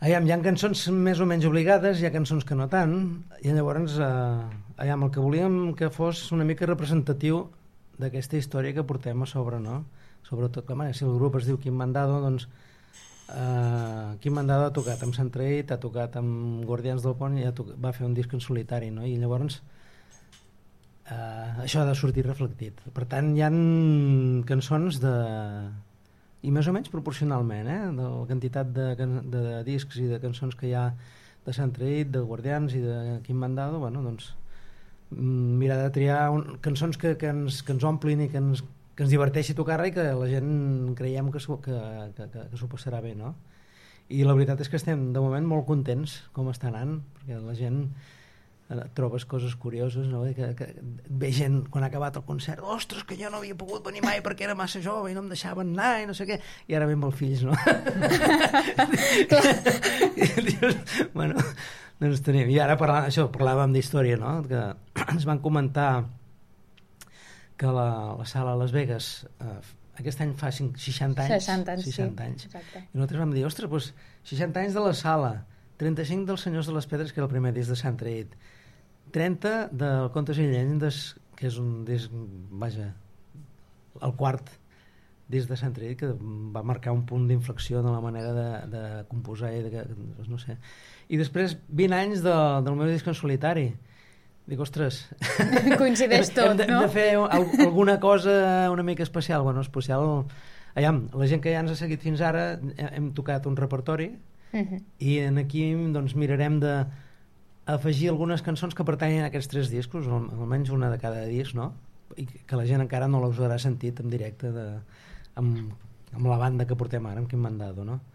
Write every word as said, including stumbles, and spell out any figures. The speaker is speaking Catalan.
Aviam, hi ha cançons més o menys obligades, hi ha cançons que no tant, i llavors eh, aviam, el que volíem que fos una mica representatiu d'aquesta història que portem a sobre, no? Sobretot, clar, si el grup es diu Quim Mandado, doncs eh, Quim Mandado ha tocat amb Centraït, ha tocat amb Guardians del Pont i ha tocat, va fer un disc en solitari, no? I llavors eh, això ha de sortir reflectit. Per tant, hi ha cançons de... i més o menys proporcionalment, eh? De la quantitat de, de discs i de cançons que hi ha de Centraït, de Guardians i de Quim Mandado, bueno, doncs mirar de triar un, cançons que, que, ens, que ens omplin i que ens, que ens diverteixi tocar-la i que la gent creiem que, que, que, que, que s'ho passarà bé, no? I la veritat és que estem de moment molt contents com està anant, perquè la gent eh, trobes coses curioses, no? Que, que ve gent quan ha acabat el concert, ostres, que jo no havia pogut venir mai perquè era massa jove i no em deixaven anar i no sé què, i ara ve amb els fills, no? I dius, bueno, doncs tenim, i ara parlant, això, parlàvem d'història, no? Que ens van comentar que la, la sala a Las Vegas eh, aquest any fa seixanta anys, seixanta anys, seixanta sí, anys. Exacte. I nosaltres vam dir, ostres, doncs seixanta anys de la sala, trenta-cinc dels Senyors de les Pedres, que era el primer disc de Centraït, trenta del Contes i Llegendes, que és un disc, vaja, el quart disc de Centraït, que va marcar un punt d'inflexió de la manera de, de composar i de, no sé. I després vint anys de, del meu disc en solitari. Dic, ostres, coincideix tot, hem de, no? Hem de fer alguna cosa una mica especial. Bueno, especial... Aviam, la gent que ja ens ha seguit fins ara hem tocat un repertori uh-huh. i en aquí doncs, mirarem de afegir algunes cançons que pertanyen a aquests tres discos, almenys una de cada disc, no? I que la gent encara no les haurà sentit en directe de, amb, amb la banda que portem ara, amb Quim Mandado, no?